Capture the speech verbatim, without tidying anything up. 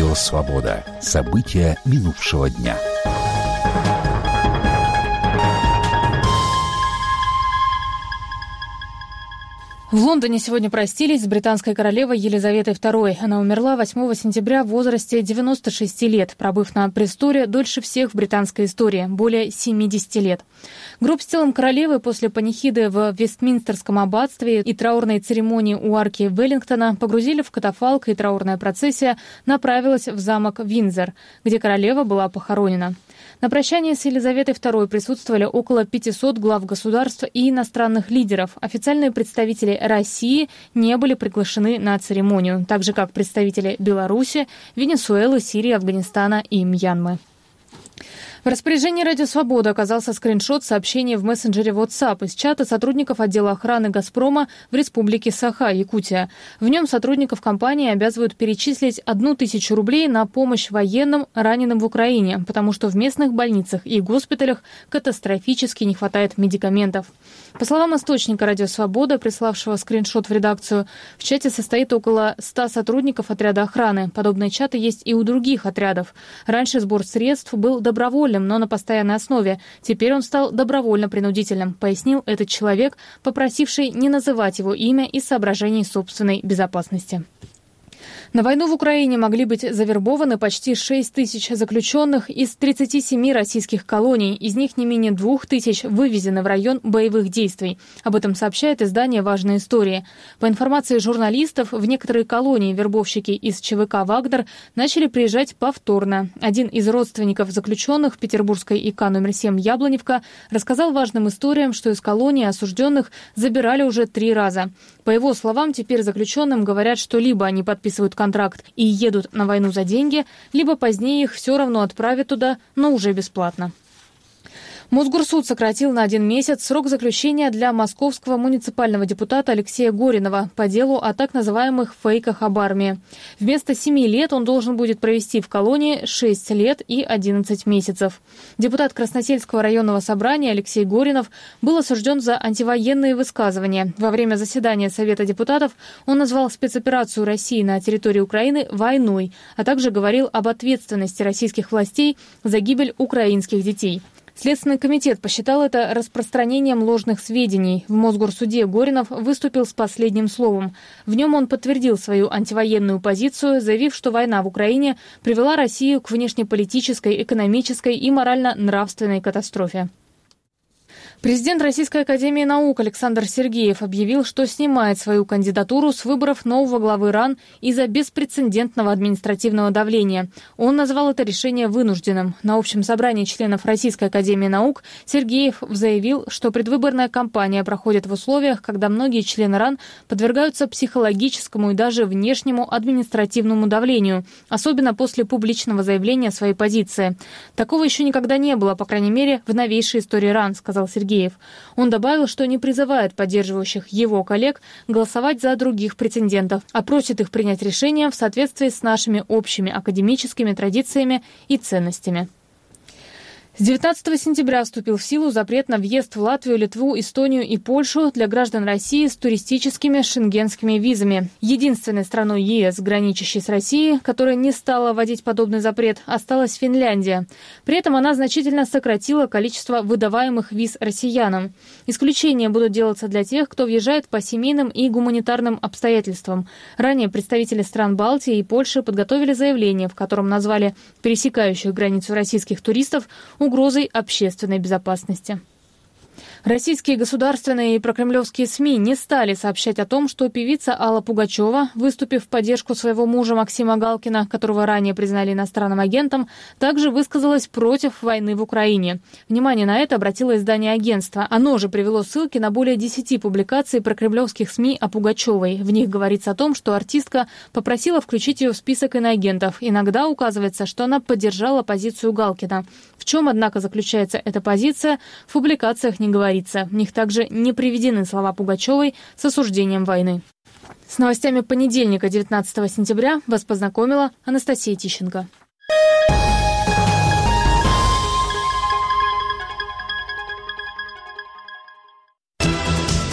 Радио «Свобода». События минувшего дня. В Лондоне сегодня простились с британской королевой Елизаветой второй. Она умерла восьмого сентября в возрасте девяноста шести лет, пробыв на престоле дольше всех в британской истории – более семидесяти лет. Гроб с телом королевы после панихиды в Вестминстерском аббатстве и траурной церемонии у арки Веллингтона погрузили в катафалк, и траурная процессия направилась в замок Виндзор, где королева была похоронена. На прощании с Елизаветой второй присутствовали около пятисот глав государств и иностранных лидеров. Официальные представители России не были приглашены на церемонию, так же как представители Беларуси, Венесуэлы, Сирии, Афганистана и Мьянмы. В распоряжении «Радио Свобода» оказался скриншот сообщения в мессенджере WhatsApp из чата сотрудников отдела охраны «Газпрома» в республике Саха, Якутия. В нем сотрудников компании обязывают перечислить одну тысячу рублей на помощь военным, раненым в Украине, потому что в местных больницах и госпиталях катастрофически не хватает медикаментов. По словам источника «Радио Свобода», приславшего скриншот в редакцию, в чате состоит около ста сотрудников отряда охраны. Подобные чаты есть и у других отрядов. Раньше сбор средств был добровольным, но на постоянной основе. Теперь он стал добровольно-принудительным, пояснил этот человек, попросивший не называть его имя из соображений собственной безопасности. На войну в Украине могли быть завербованы почти шесть тысяч заключенных из тридцати семи российских колоний. Из них не менее двух тысяч вывезены в район боевых действий. Об этом сообщает издание «Важные истории». По информации журналистов, в некоторые колонии вербовщики из ЧВК «Вагнер» начали приезжать повторно. Один из родственников заключенных в петербургской ИК номер семь «Яблоневка» рассказал важным историям, что из колонии осужденных забирали уже три раза. По его словам, теперь заключенным говорят, что либо они подписывают контракт и едут на войну за деньги, либо позднее их все равно отправят туда, но уже бесплатно. Мосгорсуд сократил на один месяц срок заключения для московского муниципального депутата Алексея Горинова по делу о так называемых фейках об армии. Вместо семи лет он должен будет провести в колонии шесть лет и одиннадцать месяцев. Депутат Красносельского районного собрания Алексей Горинов был осужден за антивоенные высказывания. Во время заседания Совета депутатов он назвал спецоперацию России на территории Украины войной, а также говорил об ответственности российских властей за гибель украинских детей. Следственный комитет посчитал это распространением ложных сведений. В Мосгорсуде Горинов выступил с последним словом. В нем он подтвердил свою антивоенную позицию, заявив, что война в Украине привела Россию к внешнеполитической, экономической и морально-нравственной катастрофе. Президент Российской академии наук Александр Сергеев объявил, что снимает свою кандидатуру с выборов нового главы РАН из-за беспрецедентного административного давления. Он назвал это решение вынужденным. На общем собрании членов Российской академии наук Сергеев заявил, что предвыборная кампания проходит в условиях, когда многие члены РАН подвергаются психологическому и даже внешнему административному давлению, особенно после публичного заявления своей позиции. Такого еще никогда не было, по крайней мере, в новейшей истории РАН, сказал Сергеев. Он добавил, что не призывает поддерживающих его коллег голосовать за других претендентов, а просит их принять решение в соответствии с нашими общими академическими традициями и ценностями. С девятнадцатого сентября вступил в силу запрет на въезд в Латвию, Литву, Эстонию и Польшу для граждан России с туристическими шенгенскими визами. Единственной страной ЕС, граничащей с Россией, которая не стала вводить подобный запрет, осталась Финляндия. При этом она значительно сократила количество выдаваемых виз россиянам. Исключения будут делаться для тех, кто въезжает по семейным и гуманитарным обстоятельствам. Ранее представители стран Балтии и Польши подготовили заявление, в котором назвали пересекающих границу российских туристов угрозой общественной безопасности. Российские государственные и прокремлевские СМИ не стали сообщать о том, что певица Алла Пугачева, выступив в поддержку своего мужа Максима Галкина, которого ранее признали иностранным агентом, также высказалась против войны в Украине. Внимание на это обратило издание агентства. Оно же привело ссылки на более десяти публикаций прокремлевских СМИ о Пугачевой. В них говорится о том, что артистка попросила включить ее в список иноагентов. Иногда указывается, что она поддержала позицию Галкина. В чем, однако, заключается эта позиция, в публикациях не говорится. В них также не приведены слова Пугачевой с осуждением войны. С новостями понедельника, девятнадцатого сентября, вас познакомила Анастасия Тищенко.